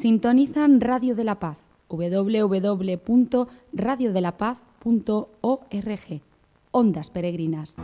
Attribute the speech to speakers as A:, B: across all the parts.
A: Sintonizan Radio de la Paz, www.radiodelapaz.org. Ondas Peregrinas.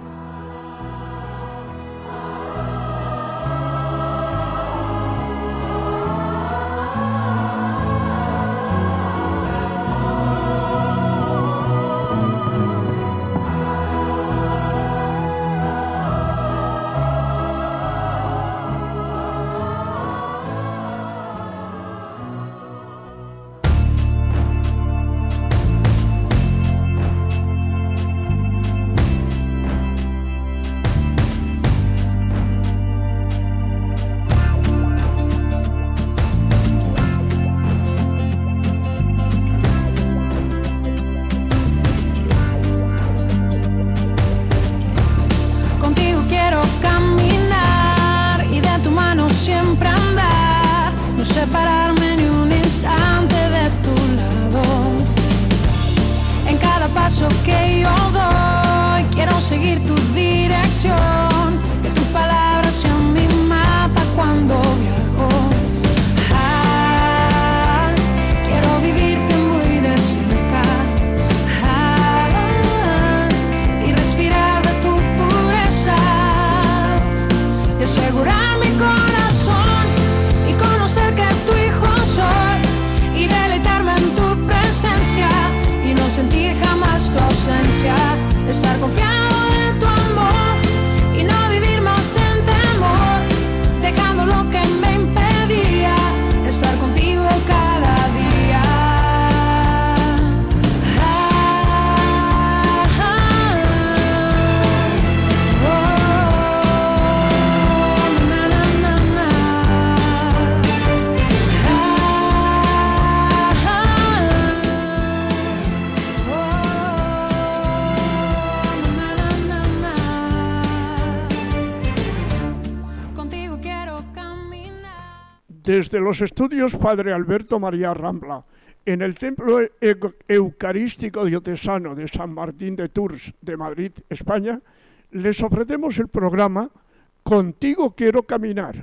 B: Desde los estudios Padre Alberto María Rambla, en el Templo Eucarístico Diocesano de San Martín de Tours de Madrid, España, les ofrecemos el programa Contigo quiero caminar.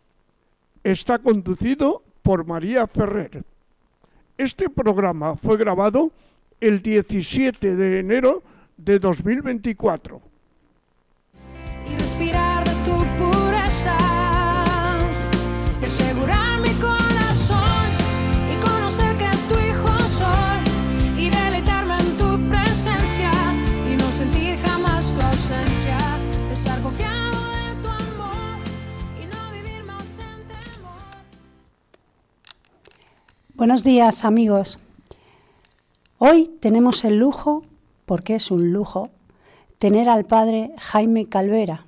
B: Está conducido por María Ferrer. Este programa fue grabado el 17 de enero de 2024.
C: Y respirar de tu pureza. Y asegurar mi corazón y conocer que tu hijo soy y deleitarme en tu presencia y no sentir jamás tu ausencia, estar confiado en tu amor y no vivir más en temor.
D: Buenos días, amigos. Hoy tenemos el lujo, porque es un lujo, tener al padre Jaime Calvera,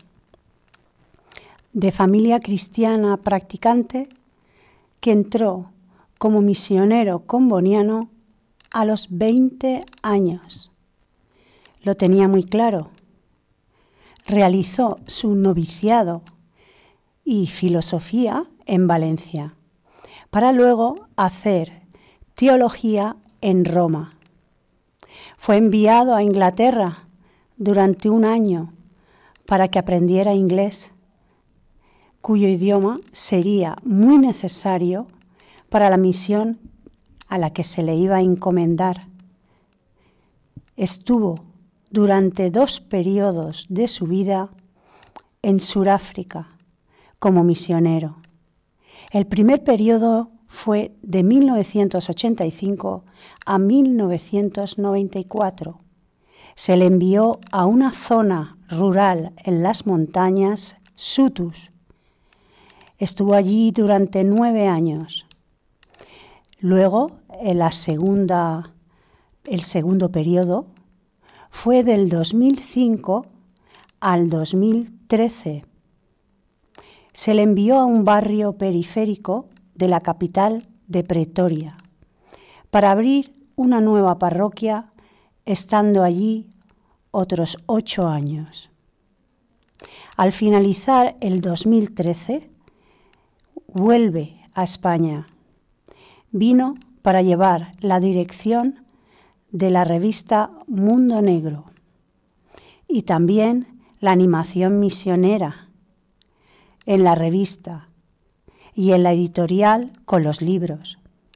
D: de familia cristiana practicante, que entró como misionero comboniano a los 20 años. Lo tenía muy claro. Realizó su noviciado y filosofía en Valencia, para luego hacer teología en Roma. Fue enviado a Inglaterra durante un año para que aprendiera inglés, cuyo idioma sería muy necesario para la misión a la que se le iba a encomendar. Estuvo durante 2 periodos de su vida en Sudáfrica como misionero. El primer periodo fue de 1985 a 1994. Se le envió a una zona rural en las montañas, Sutus. Estuvo allí durante 9 años. Luego, el segundo periodo fue del 2005 al 2013. Se le envió a un barrio periférico de la capital de Pretoria para abrir una nueva parroquia, estando allí otros 8 años. Al finalizar el 2013, vuelve a España. Vino para llevar la dirección de la revista Mundo Negro y también la animación misionera en la revista, y en la editorial con los libros.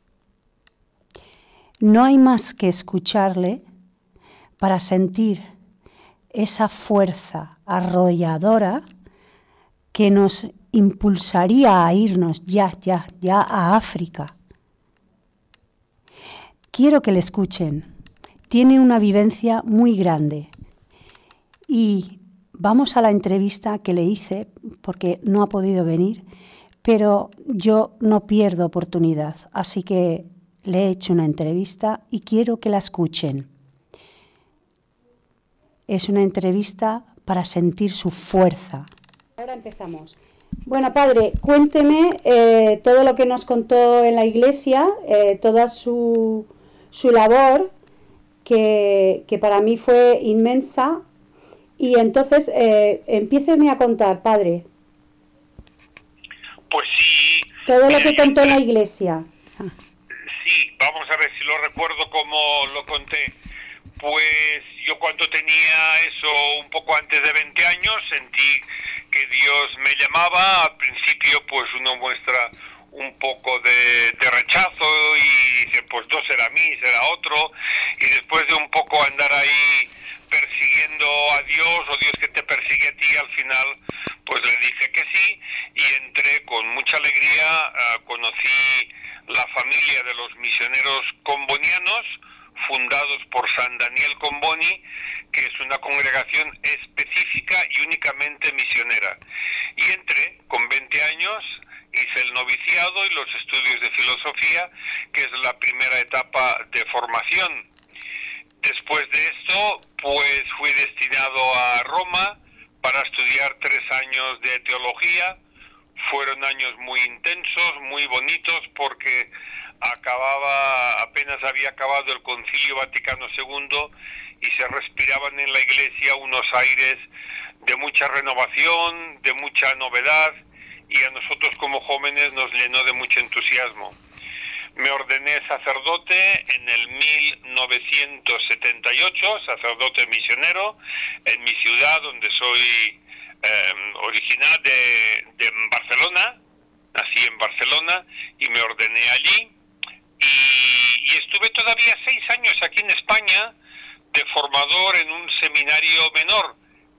D: No hay más que escucharle para sentir esa fuerza arrolladora que nos impulsaría a irnos ya a África. Quiero que le escuchen. Tiene una vivencia muy grande. Y vamos a la entrevista que le hice, porque no ha podido venir, pero yo no pierdo oportunidad, así que le he hecho una entrevista y quiero que la escuchen. Es una entrevista para sentir su fuerza. Ahora empezamos. Bueno, padre, cuénteme todo lo que nos contó en la iglesia, toda su labor, que para mí fue inmensa. Y entonces, empiéceme a contar, padre.
E: Pues sí.
D: Todo lo que contó en la iglesia.
E: Sí, vamos a ver si lo recuerdo como lo conté. Pues yo cuando tenía eso un poco antes de 20 años sentí que Dios me llamaba. Al principio pues uno muestra un poco de rechazo y dice pues no será mí, será otro, y después de un poco andar ahí persiguiendo a Dios o Dios que te persigue a ti, al final pues le dije que sí y entré con mucha alegría. Conocí la familia de los misioneros combonianos fundados por San Daniel Comboni, que es una congregación específica y únicamente misionera. Y entré con 20 años, hice el noviciado y los estudios de filosofía, que es la primera etapa de formación. Después de esto, pues fui destinado a Roma para estudiar 3 años de teología. Fueron años muy intensos, muy bonitos, porque apenas había acabado el Concilio Vaticano II y se respiraban en la Iglesia unos aires de mucha renovación, de mucha novedad, y a nosotros como jóvenes nos llenó de mucho entusiasmo. Me ordené sacerdote en el 1978, sacerdote misionero, en mi ciudad donde soy original de Barcelona. Nací en Barcelona y me ordené allí. Y estuve todavía 6 años aquí en España de formador en un seminario menor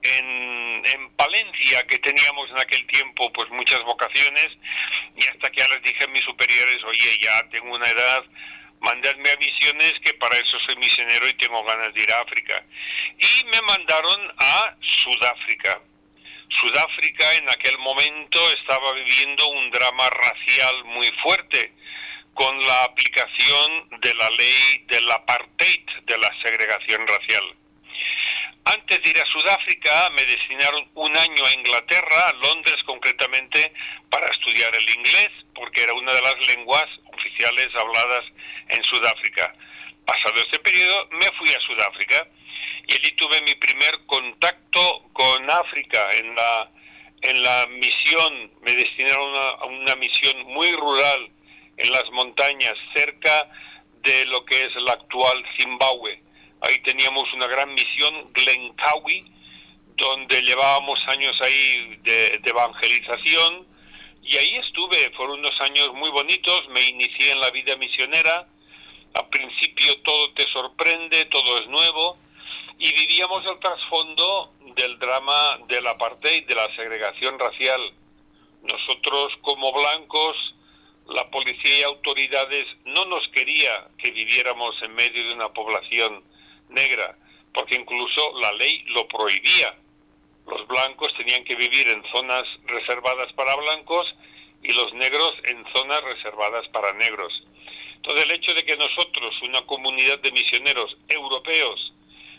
E: en Palencia, que teníamos en aquel tiempo pues muchas vocaciones, y hasta que ya les dije a mis superiores, oye, ya tengo una edad, mandadme a misiones, que para eso soy misionero y tengo ganas de ir a África. Y me mandaron a Sudáfrica. Sudáfrica en aquel momento estaba viviendo un drama racial muy fuerte, con la aplicación de la ley del apartheid, de la segregación racial. Antes de ir a Sudáfrica me destinaron un año a Inglaterra, a Londres concretamente, para estudiar el inglés, porque era una de las lenguas oficiales habladas en Sudáfrica. Pasado este periodo me fui a Sudáfrica y allí tuve mi primer contacto con África en la misión. Me destinaron a una misión muy rural en las montañas, cerca de lo que es la actual Zimbabue. Ahí teníamos una gran misión, Glencawi, donde llevábamos años ahí de evangelización, y ahí estuve. Fueron unos años muy bonitos. Me inicié en la vida misionera. Al principio todo te sorprende, todo es nuevo, y vivíamos el trasfondo del drama del apartheid, de la segregación racial. Nosotros como blancos, la policía y autoridades no nos quería que viviéramos en medio de una población negra, porque incluso la ley lo prohibía. Los blancos tenían que vivir en zonas reservadas para blancos y los negros en zonas reservadas para negros. Entonces el hecho de que nosotros, una comunidad de misioneros europeos,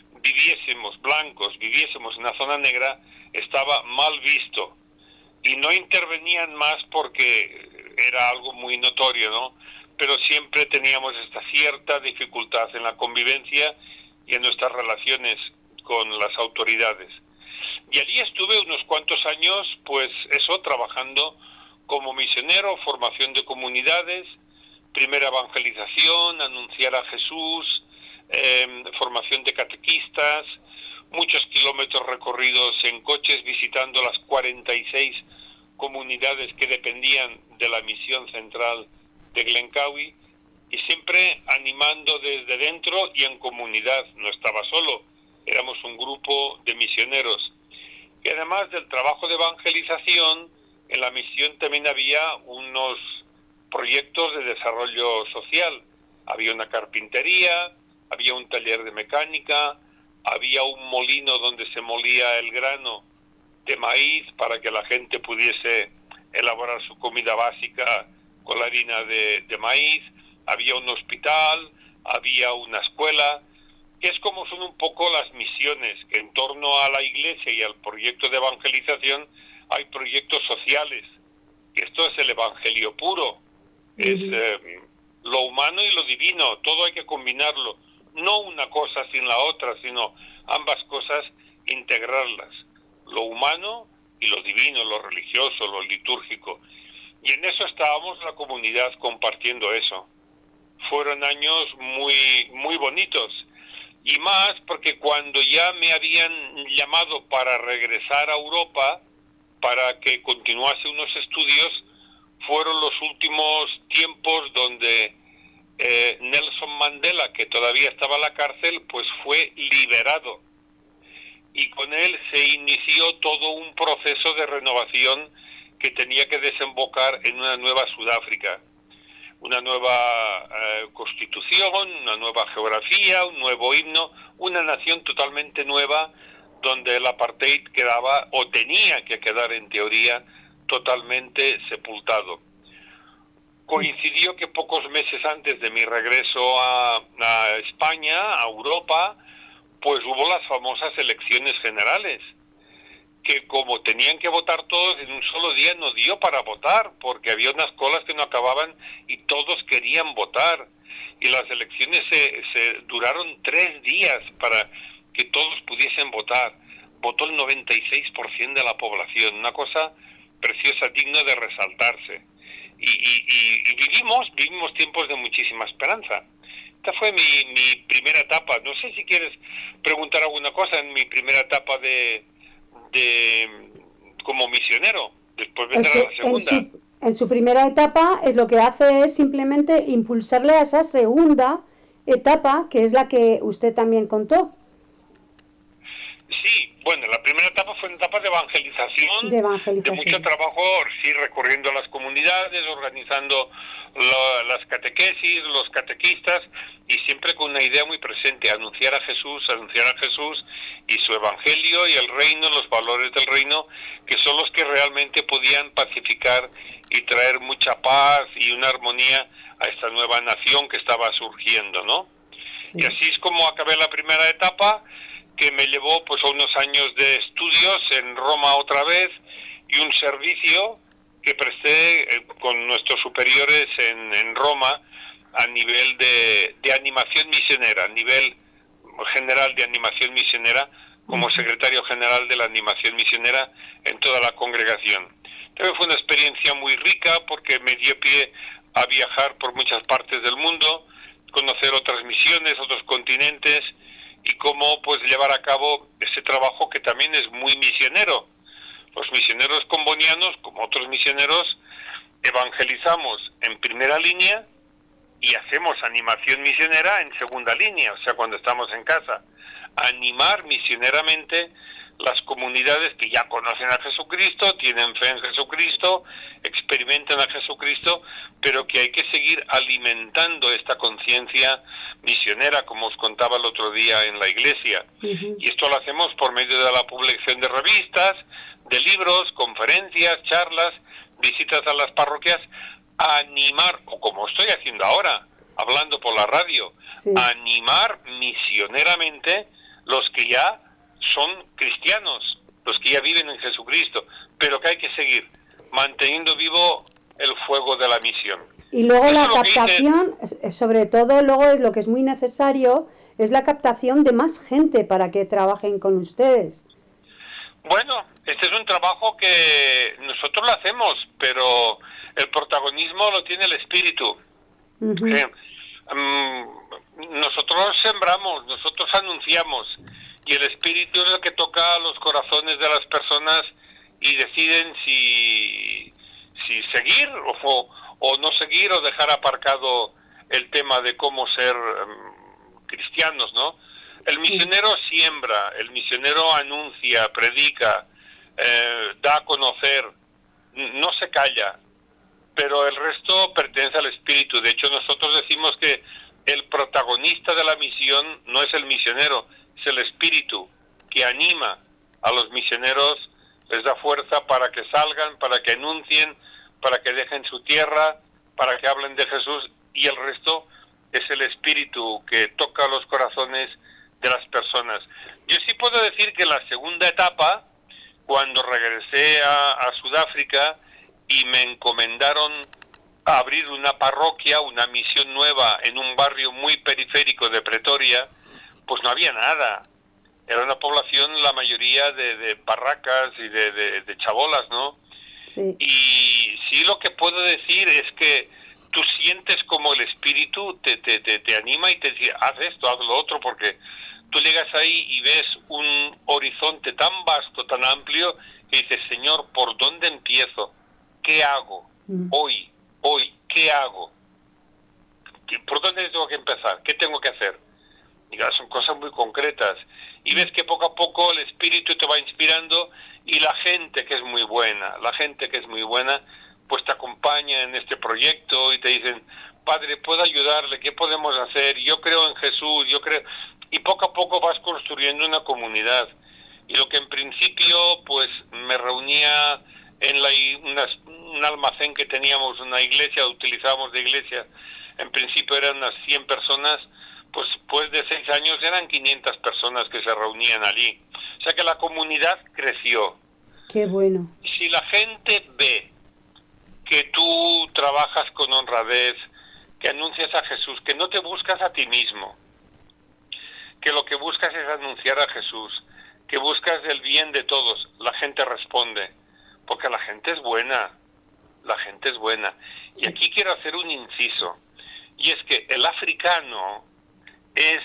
E: viviésemos en una zona negra, estaba mal visto, y no intervenían más porque era algo muy notorio, ¿no? Pero siempre teníamos esta cierta dificultad en la convivencia y en nuestras relaciones con las autoridades. Y allí estuve unos cuantos años, pues eso, trabajando como misionero, formación de comunidades, primera evangelización, anunciar a Jesús, formación de catequistas, muchos kilómetros recorridos en coches visitando las 46 comunidades que dependían de la misión central de Glencowie, y siempre animando desde dentro y en comunidad. No estaba solo, éramos un grupo de misioneros. Y además del trabajo de evangelización, en la misión también había unos proyectos de desarrollo social. Había una carpintería, había un taller de mecánica, había un molino donde se molía el grano de maíz para que la gente pudiese elaborar su comida básica con la harina de maíz. Había un hospital, había una escuela. Es como son un poco las misiones, que en torno a la iglesia y al proyecto de evangelización hay proyectos sociales. Esto es el evangelio puro, es lo humano y lo divino, todo hay que combinarlo, no una cosa sin la otra, sino ambas cosas integrarlas, lo humano y lo divino, lo religioso, lo litúrgico. Y en eso estábamos la comunidad compartiendo eso. Fueron años muy, muy bonitos. Y más porque cuando ya me habían llamado para regresar a Europa, para que continuase unos estudios, fueron los últimos tiempos donde Nelson Mandela, que todavía estaba en la cárcel, pues fue liberado. Y con él se inició todo un proceso de renovación que tenía que desembocar en una nueva Sudáfrica. Una nueva constitución, una nueva geografía, un nuevo himno, una nación totalmente nueva donde el apartheid quedaba o tenía que quedar en teoría totalmente sepultado. Coincidió que pocos meses antes de mi regreso a España, a Europa, pues hubo las famosas elecciones generales, que como tenían que votar todos en un solo día no dio para votar, porque había unas colas que no acababan y todos querían votar. Y las elecciones se duraron 3 días para que todos pudiesen votar. Votó el 96% de la población, una cosa preciosa, digna de resaltarse. Y vivimos tiempos de muchísima esperanza. Esta fue mi primera etapa. No sé si quieres preguntar alguna cosa en mi primera etapa de como misionero. Después vendrá la segunda.
D: En su primera etapa lo que hace es simplemente impulsarle a esa segunda etapa, que es la que usted también contó.
E: Sí, bueno, la primera etapa fue una etapa de evangelización, de mucho trabajo, sí, recorriendo las comunidades, organizando las catequesis, los catequistas, y siempre con una idea muy presente, anunciar a Jesús y su evangelio y el reino, los valores del reino, que son los que realmente podían pacificar y traer mucha paz y una armonía a esta nueva nación que estaba surgiendo, ¿no? Sí. Y así es como acabé la primera etapa, que me llevó pues a unos años de estudios en Roma otra vez y un servicio que presté con nuestros superiores en Roma a nivel de animación misionera, a nivel general de animación misionera, como secretario general de la animación misionera en toda la congregación. También fue una experiencia muy rica porque me dio pie a viajar por muchas partes del mundo, conocer otras misiones, otros continentes, y cómo pues llevar a cabo ese trabajo que también es muy misionero. Los misioneros combonianos, como otros misioneros, evangelizamos en primera línea y hacemos animación misionera en segunda línea, o sea, cuando estamos en casa. Animar misioneramente las comunidades que ya conocen a Jesucristo, tienen fe en Jesucristo, experimentan a Jesucristo, pero que hay que seguir alimentando esta conciencia misionera, como os contaba el otro día en la iglesia. Y esto lo hacemos por medio de la publicación de revistas, de libros, conferencias, charlas, visitas a las parroquias, a animar, o como estoy haciendo ahora, hablando por la radio, a animar misioneramente los que ya son cristianos, los que ya viven en Jesucristo, pero que hay que seguir manteniendo vivo el fuego de la misión.
D: Y luego la captación, sobre todo luego es lo que es muy necesario, es la captación de más gente para que trabajen con ustedes.
E: Bueno, este es un trabajo que nosotros lo hacemos, pero el protagonismo lo tiene el Espíritu. Nosotros sembramos, nosotros anunciamos, y el Espíritu es el que toca los corazones de las personas y deciden si si seguir o no seguir, o dejar aparcado el tema de cómo ser cristianos, ¿no? El misionero siembra, el misionero anuncia, predica, da a conocer, no se calla, pero el resto pertenece al Espíritu. De hecho, nosotros decimos que el protagonista de la misión no es el misionero, es el Espíritu, que anima a los misioneros, les da fuerza para que salgan, para que anuncien, para que dejen su tierra, para que hablen de Jesús, y el resto es el Espíritu que toca los corazones de las personas. Yo sí puedo decir que la segunda etapa, cuando regresé a Sudáfrica y me encomendaron a abrir una parroquia, una misión nueva en un barrio muy periférico de Pretoria, pues no había nada. Era una población, la mayoría de barracas y de chabolas, ¿no?
D: Sí.
E: Y sí, lo que puedo decir es que tú sientes como el Espíritu te anima y te dice, haz esto, haz lo otro, porque tú llegas ahí y ves un horizonte tan vasto, tan amplio, que dices, Señor, ¿por dónde empiezo? ¿Qué hago? Hoy, ¿qué hago? ¿Por dónde tengo que empezar? ¿Qué tengo que hacer? Y son cosas muy concretas. Y ves que poco a poco el Espíritu te va inspirando, y la gente que es muy buena, pues te acompaña en este proyecto y te dicen, Padre, ¿puedo ayudarle? ¿Qué podemos hacer? Yo creo en Jesús, yo creo... Y poco a poco vas construyendo una comunidad. Y lo que en principio, pues, me reunía en un almacén que teníamos, una iglesia, utilizábamos de iglesia, en principio eran unas 100 personas, pues después de 6 años eran 500 personas que se reunían allí. O sea que la comunidad creció.
D: Qué bueno.
E: Y si la gente ve que tú trabajas con honradez, que anuncias a Jesús, que no te buscas a ti mismo, que lo que buscas es anunciar a Jesús, que buscas el bien de todos, la gente responde, porque la gente es buena, Y aquí quiero hacer un inciso, y es que el africano es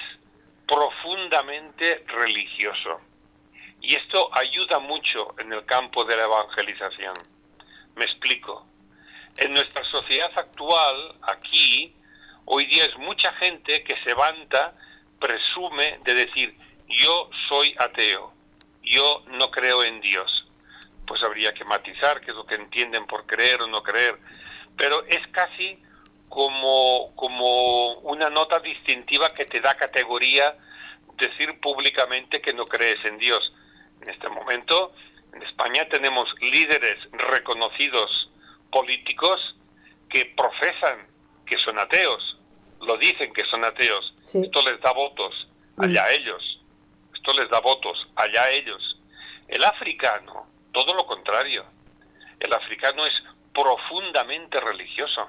E: profundamente religioso, y esto ayuda mucho en el campo de la evangelización. Me explico. En nuestra sociedad actual, aquí, hoy día es mucha gente que se vanta, presume de decir, yo soy ateo, yo no creo en Dios. Pues habría que matizar qué es lo que entienden por creer o no creer, pero es casi como una nota distintiva que te da categoría decir públicamente que no crees en Dios. En este momento, en España tenemos líderes reconocidos políticos que profesan que son ateos, lo dicen que son ateos. Sí. Esto les da votos, allá ellos. Esto les da votos, allá ellos. El africano, todo lo contrario. El africano es profundamente religioso.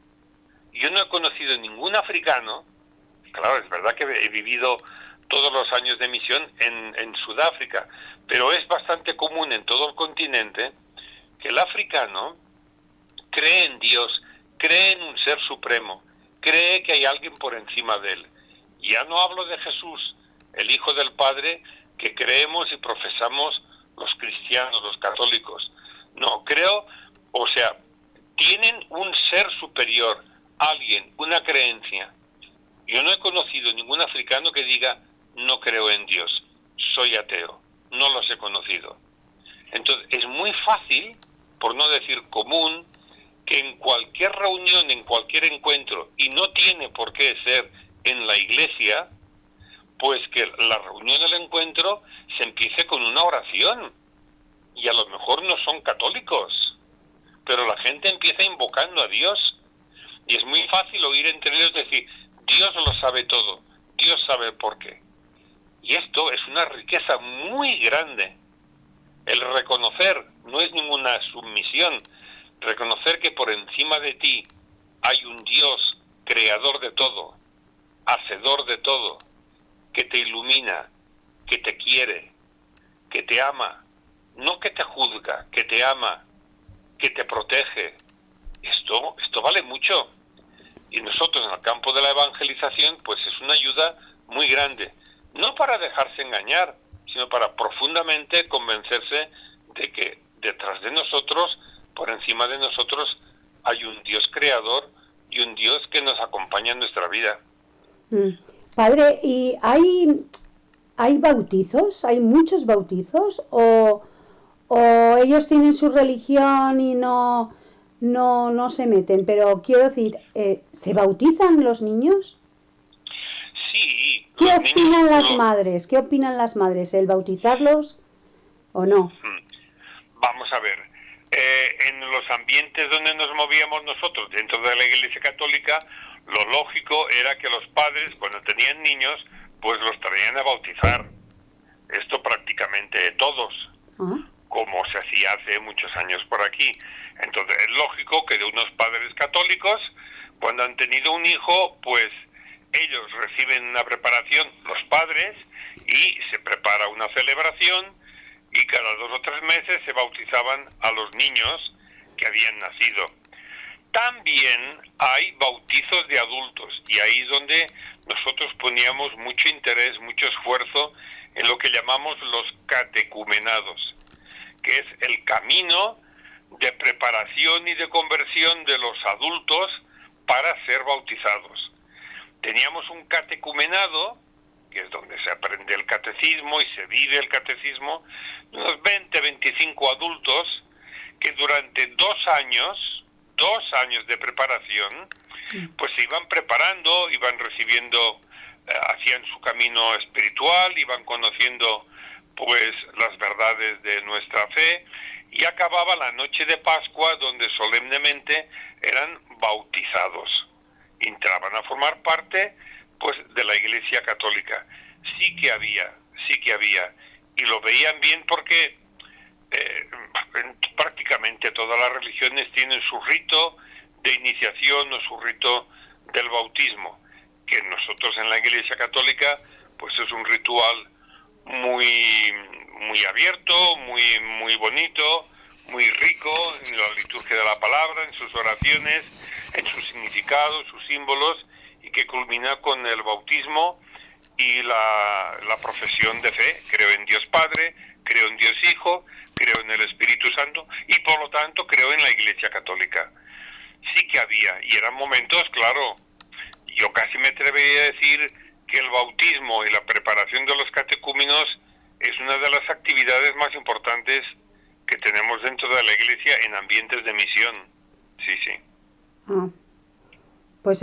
E: Yo no he conocido ningún africano, claro, es verdad que he vivido todos los años de misión en Sudáfrica, pero es bastante común en todo el continente que el africano cree en Dios, cree en un ser supremo, cree que hay alguien por encima de él. Y ya no hablo de Jesús, el Hijo del Padre, que creemos y profesamos los cristianos, los católicos. No, creo, o sea, tienen un ser superior, alguien, una creencia. Yo no he conocido ningún africano que diga, no creo en Dios, soy ateo. No los he conocido. Entonces, es muy fácil, por no decir común, que en cualquier reunión, en cualquier encuentro, y no tiene por qué ser en la iglesia, pues que la reunión del encuentro se empiece con una oración. Y a lo mejor no son católicos, pero la gente empieza invocando a Dios. Y es muy fácil oír entre ellos decir, Dios lo sabe todo, Dios sabe por qué. Y esto es una riqueza muy grande. El reconocer no es ninguna sumisión, reconocer que por encima de ti hay un Dios creador de todo, hacedor de todo, que te ilumina, que te quiere, que te ama, no que te juzga, que te ama, que te protege. Esto vale mucho. Y nosotros en el campo de la evangelización, pues es una ayuda muy grande. No para dejarse engañar, sino para profundamente convencerse de que detrás de nosotros, por encima encima de nosotros hay un Dios creador y un Dios que nos acompaña en nuestra vida.
D: Padre, ¿y hay bautizos? ¿Hay muchos bautizos? ¿O ellos tienen su religión y no se meten? Pero quiero decir, ¿se bautizan los niños?
E: Sí.
D: ¿Qué opinan las madres? ¿Qué opinan las madres? ¿El bautizarlos o no?
E: Vamos a ver. En los ambientes donde nos movíamos nosotros, dentro de la Iglesia Católica, lo lógico era que los padres, cuando tenían niños, pues los traían a bautizar. Esto prácticamente todos, como se hacía hace muchos años por aquí. Entonces es lógico que de unos padres católicos, cuando han tenido un hijo, pues ellos reciben una preparación, los padres, y se prepara una celebración, y cada 2 o 3 meses se bautizaban a los niños que habían nacido. También hay bautizos de adultos, y ahí es donde nosotros poníamos mucho interés, mucho esfuerzo en lo que llamamos los catecumenados, que es el camino de preparación y de conversión de los adultos para ser bautizados. Teníamos un catecumenado, que es donde se aprende el catecismo y se vive el catecismo, unos 20-25 adultos que durante 2 años de preparación, pues se iban preparando, iban recibiendo, hacían su camino espiritual, iban conociendo pues las verdades de nuestra fe, y acababa la noche de Pascua, donde solemnemente eran bautizados. Entraban a formar parte pues de la Iglesia Católica. Sí que había, y lo veían bien porque prácticamente todas las religiones tienen su rito de iniciación o su rito del bautismo, que nosotros en la Iglesia Católica pues es un ritual muy abierto, muy bonito, muy rico en la liturgia de la palabra, en sus oraciones, en sus significados, sus símbolos, y que culmina con el bautismo y la profesión de fe. Creo en Dios Padre, creo en Dios Hijo, creo en el Espíritu Santo, y por lo tanto creo en la Iglesia Católica. Sí que había, y eran momentos, claro, yo casi me atrevería a decir que el bautismo y la preparación de los catecúmenos es una de las actividades más importantes que tenemos dentro de la Iglesia en ambientes de misión. Sí.
D: Pues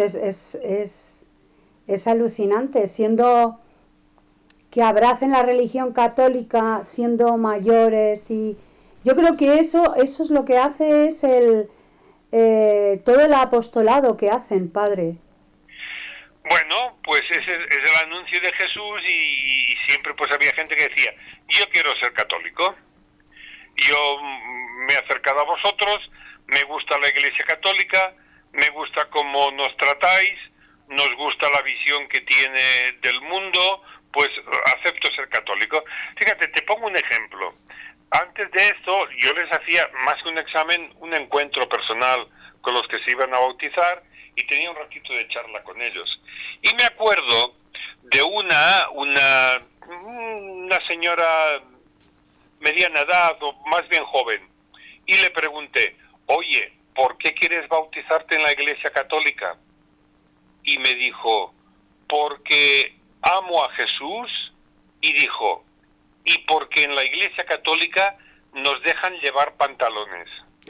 D: es alucinante, siendo que abracen la religión católica siendo mayores, y yo creo que eso es lo que hace es todo el apostolado que hacen, padre.
E: Bueno, pues es el anuncio de Jesús, y siempre pues había gente que decía, yo quiero ser católico, yo me he acercado a vosotros, me gusta la Iglesia Católica, me gusta cómo nos tratáis, nos gusta la visión que tiene del mundo, pues acepto ser católico. Fíjate, te pongo un ejemplo. Antes de esto, yo les hacía más que un examen, un encuentro personal con los que se iban a bautizar, y tenía un ratito de charla con ellos. Y me acuerdo de una señora mediana edad, o más bien joven, y le pregunté, oye, ¿por qué quieres bautizarte en la Iglesia Católica? Y me dijo, porque amo a Jesús, y dijo, y porque en la Iglesia Católica nos dejan llevar pantalones.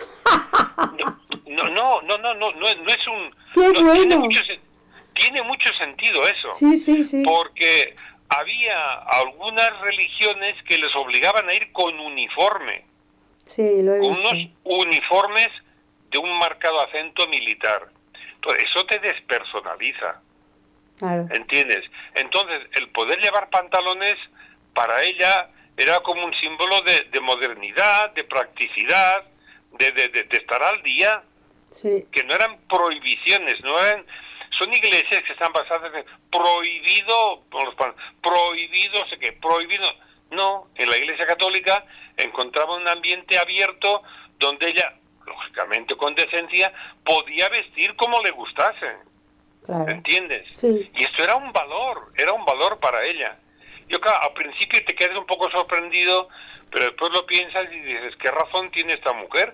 E: No es un...
D: ¡Qué bueno!
E: Tiene mucho sentido eso.
D: Sí.
E: Porque había algunas religiones que les obligaban a ir con uniforme.
D: Sí, lo he visto.
E: Unos uniformes de un marcado acento militar. Entonces, eso te despersonaliza.
D: Claro.
E: ¿Entiendes? Entonces, el poder llevar pantalones para ella era como un símbolo de modernidad, de practicidad, de estar al día.
D: Sí.
E: Que no eran prohibiciones, son iglesias que están basadas en prohibido, sé qué, prohibido. No, en la Iglesia Católica encontraba un ambiente abierto donde ella, lógicamente con decencia, podía vestir como le gustase.
D: Claro.
E: ¿Entiendes?
D: Sí.
E: Y esto era un valor para ella. Yo, claro, al principio te quedas un poco sorprendido, pero después lo piensas y dices, ¿qué razón tiene esta mujer?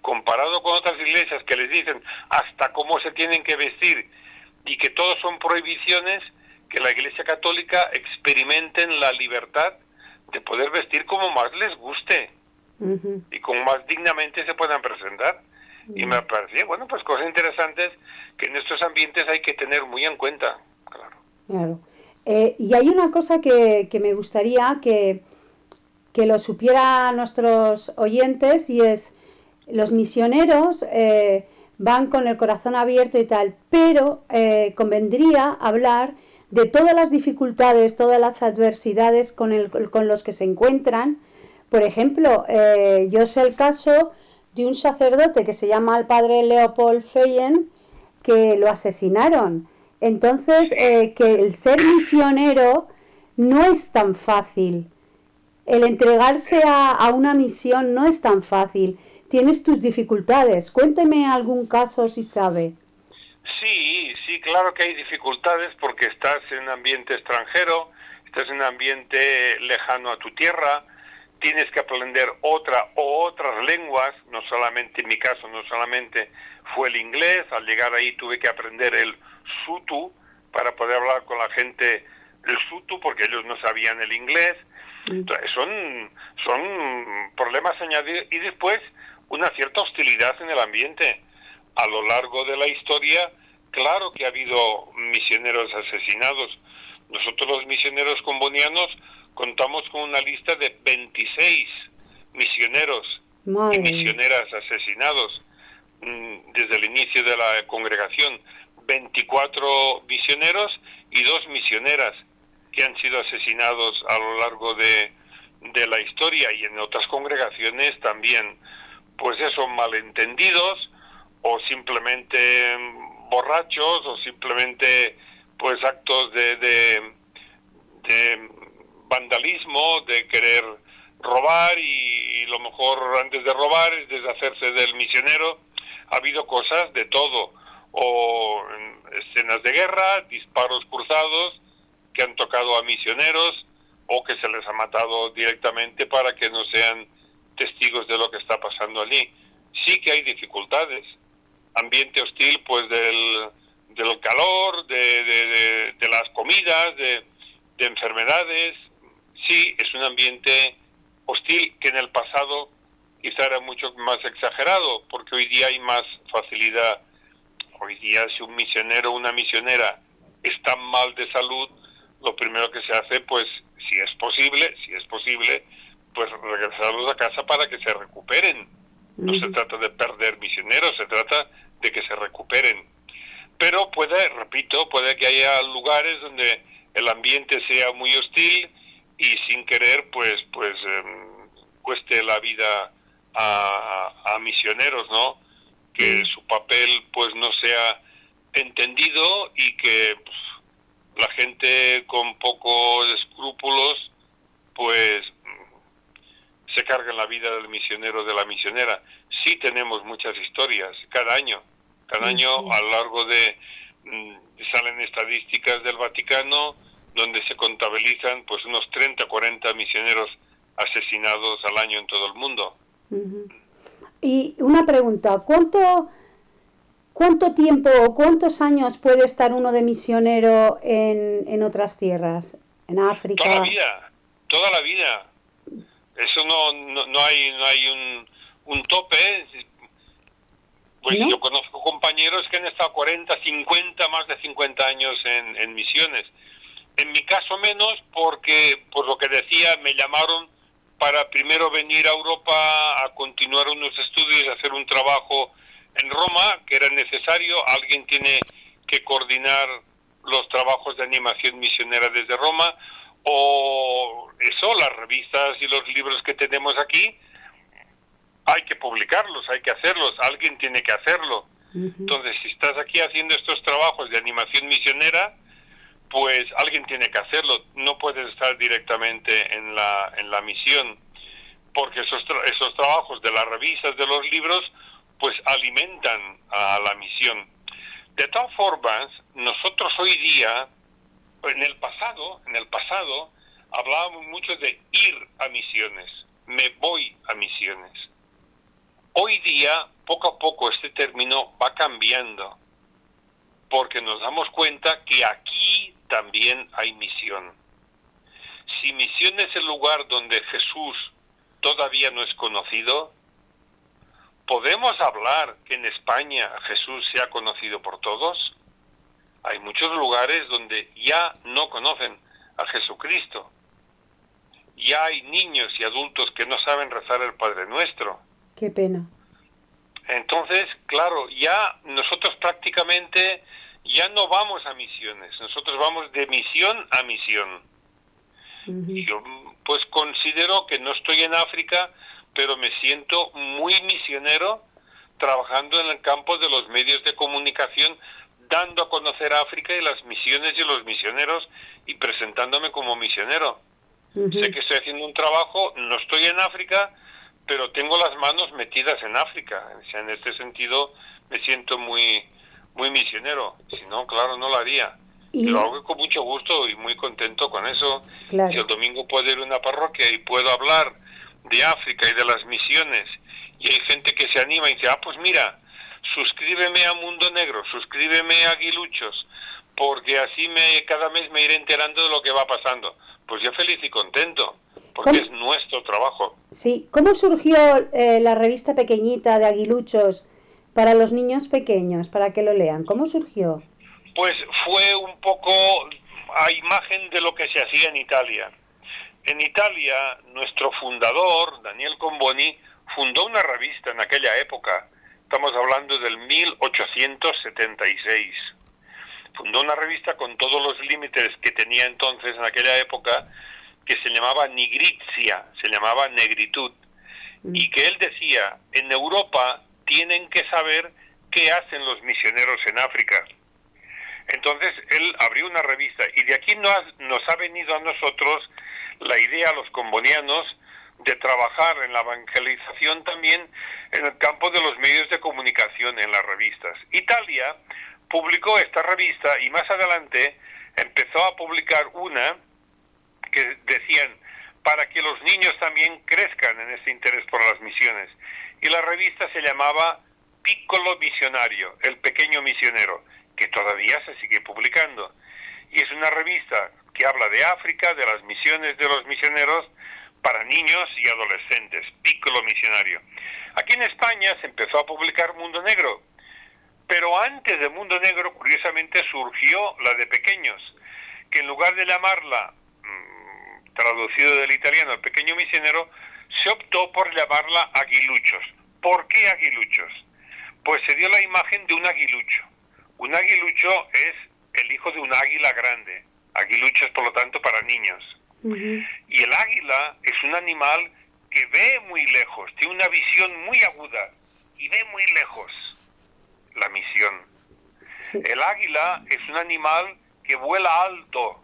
E: comparado con otras iglesias que les dicen hasta cómo se tienen que vestir y que todos son prohibiciones, que la Iglesia Católica experimenten la libertad de poder vestir como más les guste y como más dignamente se puedan presentar. Y me parecía, bueno, pues cosas interesantes que en estos ambientes hay que tener muy en cuenta, claro.
D: Y hay una cosa que me gustaría que lo supieran nuestros oyentes, y es, los misioneros van con el corazón abierto y tal, pero convendría hablar de todas las dificultades, todas las adversidades con los que se encuentran. Por ejemplo, yo sé el caso de un sacerdote que se llama el padre Leopold Feyen, que lo asesinaron. Entonces, que el ser misionero no es tan fácil. El entregarse a una misión no es tan fácil. Tienes tus dificultades. Cuénteme algún caso si sabe.
E: Sí, claro que hay dificultades porque estás en un ambiente extranjero, estás en un ambiente lejano a tu tierra, tienes que aprender otras lenguas, no solamente, en mi caso, no solamente fue el inglés, al llegar ahí tuve que aprender el Sutu para poder hablar con la gente el Sutu porque ellos no sabían el inglés. Entonces, son problemas añadidos y después una cierta hostilidad en el ambiente. A lo largo de la historia, claro que ha habido misioneros asesinados. Nosotros los misioneros combonianos contamos con una lista de 26 misioneros y misioneras asesinados desde el inicio de la congregación. 24 misioneros y 2 misioneras que han sido asesinados a lo largo de la historia, y en otras congregaciones también, pues eso, malentendidos o simplemente borrachos o simplemente pues actos de vandalismo, de querer robar y lo mejor antes de robar es deshacerse del misionero. Ha habido cosas de todo, o escenas de guerra, disparos cruzados que han tocado a misioneros o que se les ha matado directamente para que no sean testigos de lo que está pasando allí. Sí que hay dificultades, ambiente hostil pues del calor, de las comidas, de enfermedades. Sí, es un ambiente hostil que en el pasado quizá era mucho más exagerado, porque hoy día hay más facilidad. Hoy día si un misionero o una misionera está mal de salud, lo primero que se hace, pues, si es posible, pues regresarlos a casa para que se recuperen. No se trata de perder misioneros, se trata de que se recuperen. Pero puede que haya lugares donde el ambiente sea muy hostil y sin querer, pues cueste la vida a misioneros, ¿no? Que su papel, pues, no sea entendido y que la gente con pocos escrúpulos, pues, se carga en la vida del misionero, de la misionera. Sí tenemos muchas historias, cada año a lo largo salen estadísticas del Vaticano donde se contabilizan pues unos 30-40 misioneros asesinados al año en todo el mundo.
D: Y una pregunta, ¿cuánto tiempo o cuántos años puede estar uno de misionero en otras tierras, en África?
E: Toda la vida. Eso no hay un tope. Pues ¿no? Yo conozco compañeros que han estado 40, 50, más de 50 años en misiones. En mi caso menos, porque por lo que decía, me llamaron para primero venir a Europa a continuar unos estudios y hacer un trabajo en Roma, que era necesario. Alguien tiene que coordinar los trabajos de animación misionera desde Roma, o eso, las revistas y los libros que tenemos aquí, hay que publicarlos, hay que hacerlos, alguien tiene que hacerlo. Entonces, si estás aquí haciendo estos trabajos de animación misionera, pues alguien tiene que hacerlo. No puedes estar directamente en la misión, porque esos trabajos de las revistas, de los libros, pues alimentan a la misión. De todas formas, nosotros hoy día, en el pasado, hablábamos mucho de ir a misiones. Me voy a misiones. Hoy día poco a poco este término va cambiando, porque nos damos cuenta que aquí también hay misión. Si misión es el lugar donde Jesús todavía no es conocido, ¿podemos hablar que en España Jesús sea conocido por todos? Hay muchos lugares donde ya no conocen a Jesucristo. Ya hay niños y adultos que no saben rezar el Padre Nuestro.
D: Qué pena.
E: Entonces, claro, ya nosotros prácticamente ya no vamos a misiones, nosotros vamos de misión a misión. Y yo pues considero que no estoy en África, pero me siento muy misionero trabajando en el campo de los medios de comunicación, dando a conocer África y las misiones y los misioneros y presentándome como misionero. Sé que estoy haciendo un trabajo, no estoy en África, pero tengo las manos metidas en África. O sea, en este sentido me siento muy misionero. Si no, claro, no lo haría. Y lo hago con mucho gusto y muy contento con eso.
D: Claro.
E: Si el domingo puedo ir a una parroquia y puedo hablar de África y de las misiones, y hay gente que se anima y dice, pues mira, suscríbeme a Mundo Negro, suscríbeme a Aguiluchos, porque así cada mes me iré enterando de lo que va pasando. Pues yo feliz y contento, porque es nuestro trabajo.
D: Sí, ¿cómo surgió la revista pequeñita de Aguiluchos para los niños pequeños, para que lo lean? ¿Cómo surgió?
E: Pues fue un poco a imagen de lo que se hacía en Italia. En Italia, nuestro fundador, Daniel Comboni, fundó una revista en aquella época. Estamos hablando del 1876. Fundó una revista con todos los límites que tenía entonces en aquella época, que se llamaba Nigrizia, se llamaba negritud, y que él decía, en Europa tienen que saber qué hacen los misioneros en África. Entonces él abrió una revista, y de aquí nos ha venido a nosotros la idea, a los combonianos, de trabajar en la evangelización también en el campo de los medios de comunicación, en las revistas. Italia publicó esta revista y más adelante empezó a publicar una que decían, para que los niños también crezcan en este interés por las misiones. Y la revista se llamaba Piccolo Missionario, el pequeño misionero, que todavía se sigue publicando. Y es una revista que habla de África, de las misiones de los misioneros, para niños y adolescentes, Piccolo Missionario. Aquí en España se empezó a publicar Mundo Negro, pero antes de Mundo Negro, curiosamente, surgió la de pequeños, que en lugar de llamarla, traducido del italiano, el pequeño misionero, se optó por llamarla Aguiluchos. ¿Por qué Aguiluchos? Pues se dio la imagen de un aguilucho. Un aguilucho es el hijo de un águila grande. Aguiluchos, por lo tanto, para niños. Y el águila es un animal que ve muy lejos, tiene una visión muy aguda y ve muy lejos la misión. El águila es un animal que vuela alto,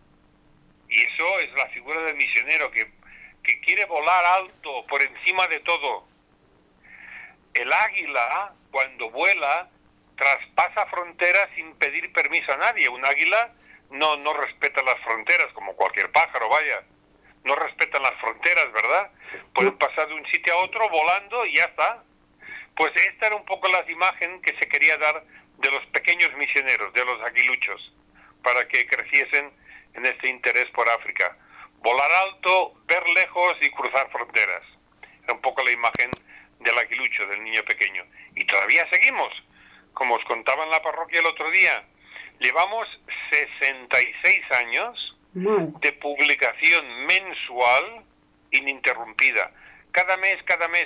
E: y eso es la figura del misionero, que quiere volar alto, por encima de todo. El águila, cuando vuela, traspasa fronteras sin pedir permiso a nadie. Un águila no respeta las fronteras, como cualquier pájaro, vaya. No respetan las fronteras, ¿verdad? Pueden pasar de un sitio a otro volando y ya está. Pues esta era un poco la imagen que se quería dar de los pequeños misioneros, de los aguiluchos, para que creciesen en este interés por África. Volar alto, ver lejos y cruzar fronteras. Era un poco la imagen del aguilucho, del niño pequeño. Y todavía seguimos. Como os contaba en la parroquia el otro día, llevamos 66 años de publicación mensual ininterrumpida. Cada mes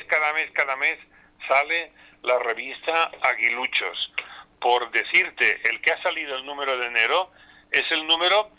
E: sale la revista Aguiluchos. Por decirte, el que ha salido el número de enero es el número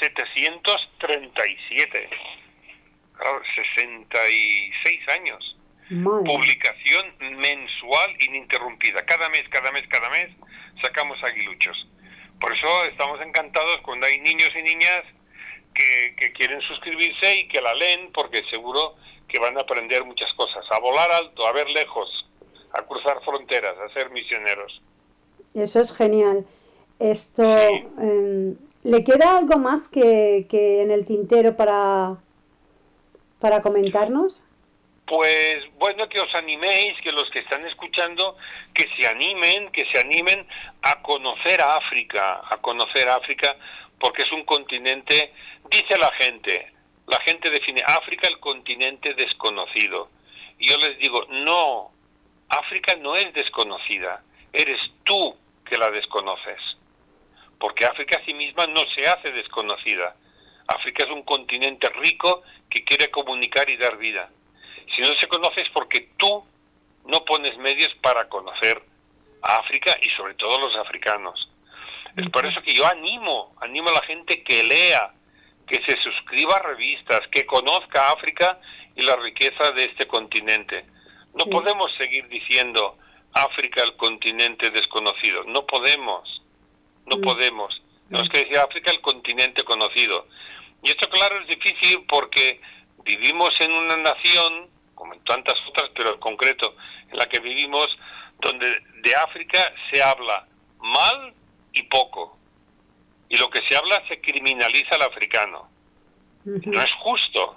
E: 737. Claro, 66 años. Publicación mensual ininterrumpida. Cada mes sacamos Aguiluchos. Por eso estamos encantados cuando hay niños y niñas que quieren suscribirse y que la leen, porque seguro que van a aprender muchas cosas, a volar alto, a ver lejos, a cruzar fronteras, a ser misioneros.
D: Eso es genial. Esto,
E: Sí.
D: ¿Le queda algo más que en el tintero para comentarnos?
E: Pues bueno, que os animéis, que los que están escuchando, que se animen a conocer África, porque es un continente, dice la gente define África el continente desconocido. Y yo les digo, no, África no es desconocida, eres tú que la desconoces, porque África a sí misma no se hace desconocida. África es un continente rico que quiere comunicar y dar vida. Si no se conoce es porque tú no pones medios para conocer a África y sobre todo los africanos. Es por eso que yo animo a la gente que lea, que se suscriba a revistas, que conozca África y la riqueza de este continente. No podemos seguir diciendo África el continente desconocido. No podemos. Tenemos que decir África el continente conocido. Y esto, claro, es difícil porque vivimos en una nación, como en tantas otras, pero en concreto en la que vivimos, donde de África se habla mal y poco. Y lo que se habla se criminaliza al africano. No es justo.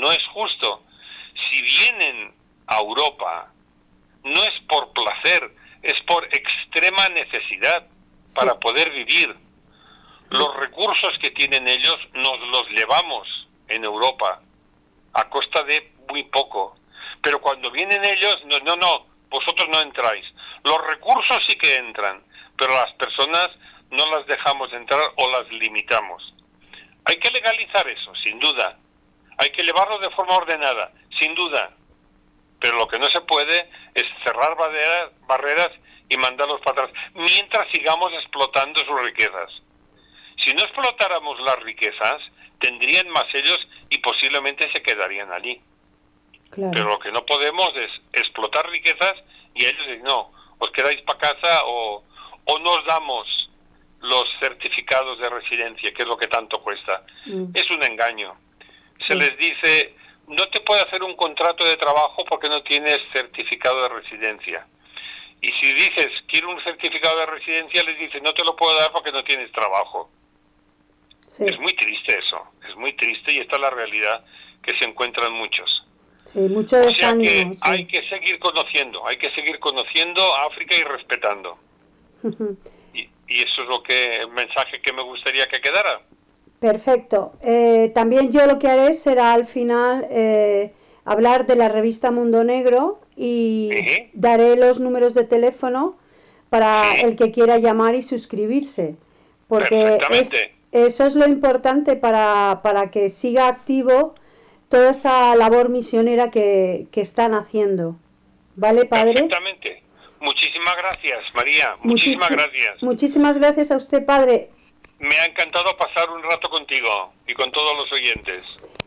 E: Si vienen a Europa, no es por placer, es por extrema necesidad para poder vivir. Los recursos que tienen ellos nos los llevamos en Europa a costa de muy poco. Pero cuando vienen ellos, no, vosotros no entráis. Los recursos sí que entran, pero las personas no las dejamos entrar o las limitamos. Hay que legalizar eso, sin duda. Hay que llevarlo de forma ordenada, sin duda. Pero lo que no se puede es cerrar barreras y mandarlos para atrás, mientras sigamos explotando sus riquezas. Si no explotáramos las riquezas, tendrían más ellos y posiblemente se quedarían allí. Claro. Pero lo que no podemos es explotar riquezas y ellos dicen, no, os quedáis para casa o nos damos los certificados de residencia, que es lo que tanto cuesta. Es un engaño. Se les dice, no te puede hacer un contrato de trabajo porque no tienes certificado de residencia. Y si dices, quiero un certificado de residencia, les dicen, no te lo puedo dar porque no tienes trabajo. Sí. Es muy triste eso, es muy triste y esta es la realidad que se encuentran muchos.
D: Sí, mucho desánimo.
E: O sea que hay que seguir conociendo a África y respetando. Y eso es el mensaje que me gustaría que quedara.
D: Perfecto. También yo lo que haré será al final hablar de la revista Mundo Negro y daré los números de teléfono para el que quiera llamar y suscribirse. Porque eso es lo importante para que siga activo toda esa labor misionera que están haciendo. ¿Vale, padre?
E: Perfectamente. Muchísimas gracias, María. Muchísimas gracias.
D: Muchísimas gracias a usted, padre.
E: Me ha encantado pasar un rato contigo y con todos los oyentes.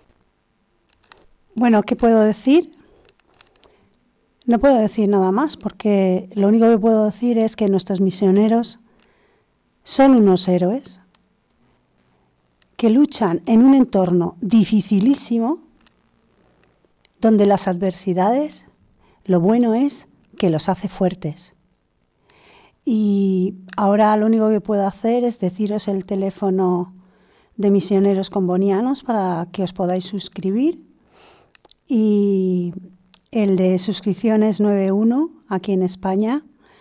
D: Bueno, ¿qué puedo decir? No puedo decir nada más, porque lo único que puedo decir es que nuestros misioneros son unos héroes que luchan en un entorno dificilísimo, donde las adversidades, lo bueno es que los hace fuertes. Y ahora lo único que puedo hacer es deciros el teléfono de Misioneros Combonianos para que os podáis suscribir. Y el de suscripción es 91, aquí en España,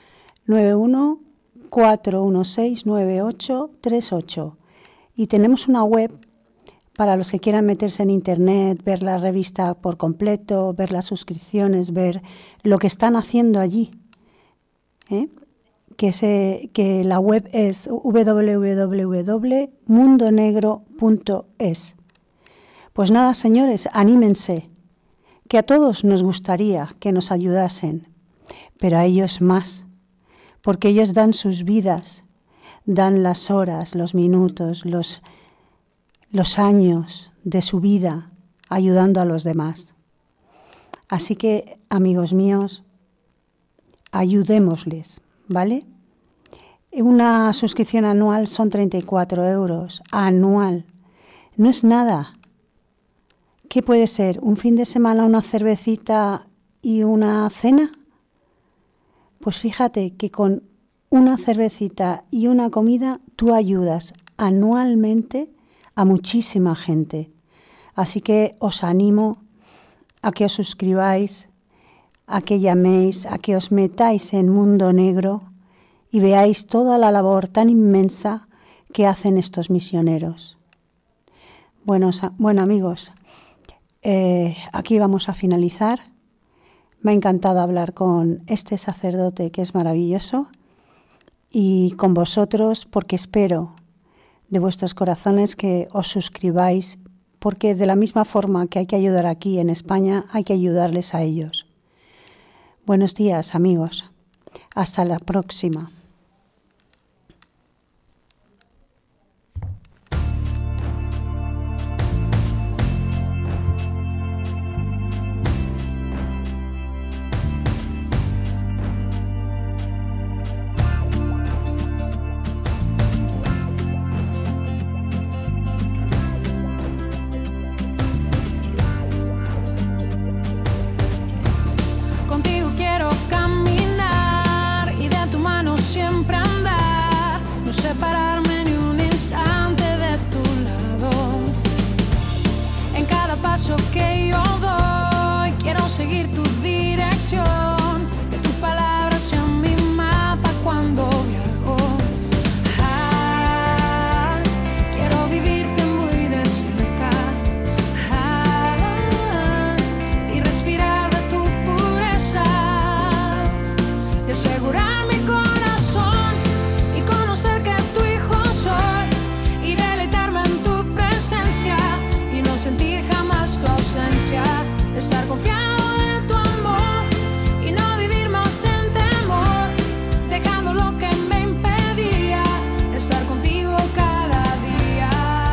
D: 91-416-9838. Y tenemos una web para los que quieran meterse en Internet, ver la revista por completo, ver las suscripciones, ver lo que están haciendo allí. Que la web es www.mundonegro.es. Pues nada, señores, anímense, que a todos nos gustaría que nos ayudasen, pero a ellos más, porque ellos dan sus vidas, dan las horas, los minutos, los años de su vida ayudando a los demás. Así que, amigos míos, ayudémosles, ¿vale? Una suscripción anual son 34 euros, anual. No es nada. ¿Qué puede ser? ¿Un fin de semana, una cervecita y una cena? Pues fíjate que con una cervecita y una comida tú ayudas anualmente a muchísima gente. Así que os animo a que os suscribáis, a que llaméis, a que os metáis en Mundo Negro y veáis toda la labor tan inmensa que hacen estos misioneros. Bueno, amigos, aquí vamos a finalizar. Me ha encantado hablar con este sacerdote que es maravilloso y con vosotros, porque espero de vuestros corazones que os suscribáis, porque de la misma forma que hay que ayudar aquí en España, hay que ayudarles a ellos. Buenos días, amigos. Hasta la próxima.
C: Contigo quiero caminar y de tu mano siempre andar, no separarme ni un instante de tu lado. En cada paso que yo doy quiero seguir tu dirección, que tus palabras sean mi mapa cuando viajo. Quiero vivirte muy de cerca y respirar de tu pureza y asegurar mi corazón y conocer que tu hijo soy y deleitarme en tu presencia y no sentir jamás tu ausencia, estar confiado en tu amor y no vivir más en temor, dejando lo que me impedía estar contigo cada día.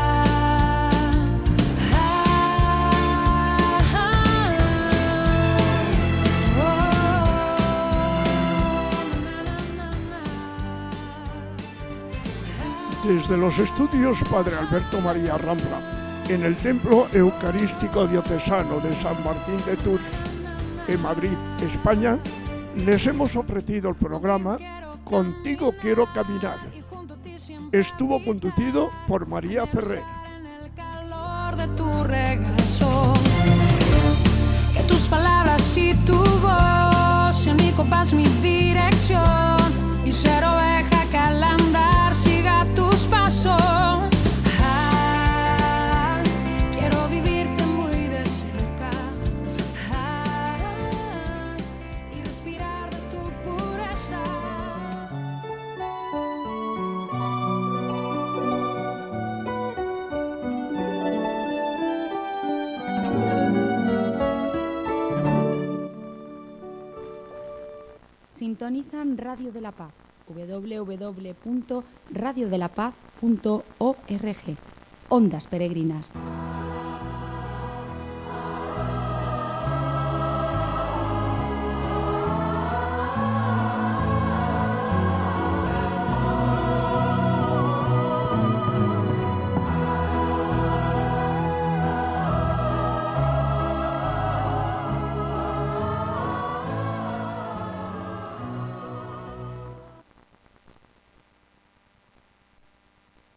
B: Desde los estudios Padre Alberto María Rambla, en el Templo Eucarístico Diocesano de San Martín de Tours, en Madrid, España, les hemos ofrecido el programa Contigo quiero caminar. Estuvo conducido por María Ferrer.
C: En el calor de tu regazo, que tus palabras y tu voz sean mi compás, mi dirección y ser oveja que al andar siga tus pasos. Quiero vivirte muy de cerca y respirar de tu pureza.
A: Sintonizan Radio de la Paz, www.radiodelapaz.org. Ondas peregrinas.